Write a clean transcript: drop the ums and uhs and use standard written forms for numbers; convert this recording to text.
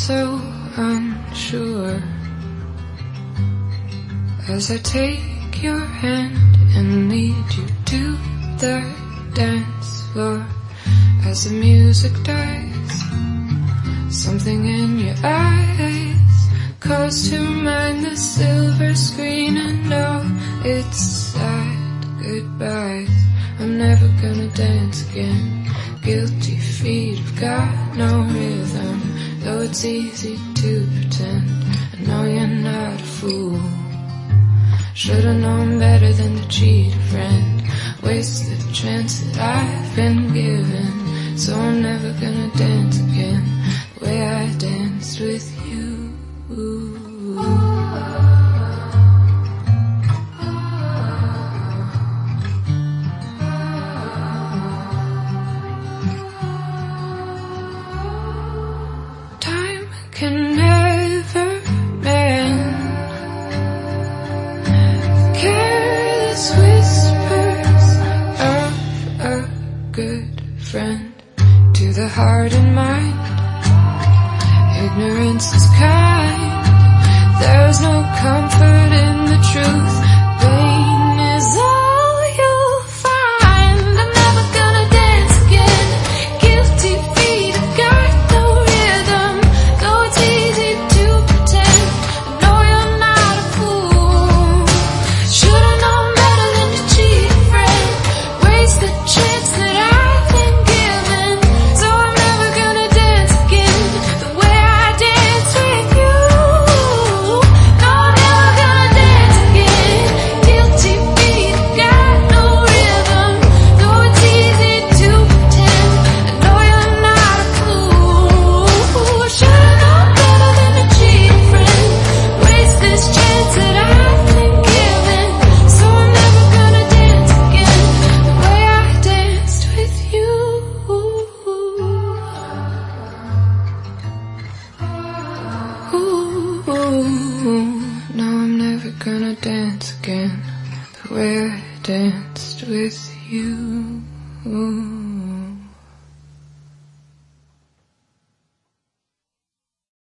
so unsure as I take your hand and lead you to the dance floor. As the music dies, something in your eyes calls to mind the silver screen and all its sad goodbyes. I'm never gonna dance again. Guilty feet have got no rhythm, though it's easy to pretend. I know you're not a fool. Should've known better than to cheat a friend, waste the chance that I've been given. So I'm never gonna dance again the way I danced with you. Time can never mend careless whispers of a good friend. To the heart and mind, ignorance is kind. There's no comfort in the truth. Pain is all you'll find. I'm never gonna dance again. Guilty feet have got no rhythm, though it's easy to pretend. I know you're not a fool. Should've known better than to cheat a friend, waste the chance that I've been given. So I'm never gonna dance again the way I dance with you. No, I'm never gonna dance again. Guilty feet have got no rhythm, though it's easy to pretend. I know you're not a fool. Should've known better than to cheat a friend, waste this chance that I've been given. So I'm never gonna dance again the way I danced with you. No, I'm never gonna dance again the way I danced with you.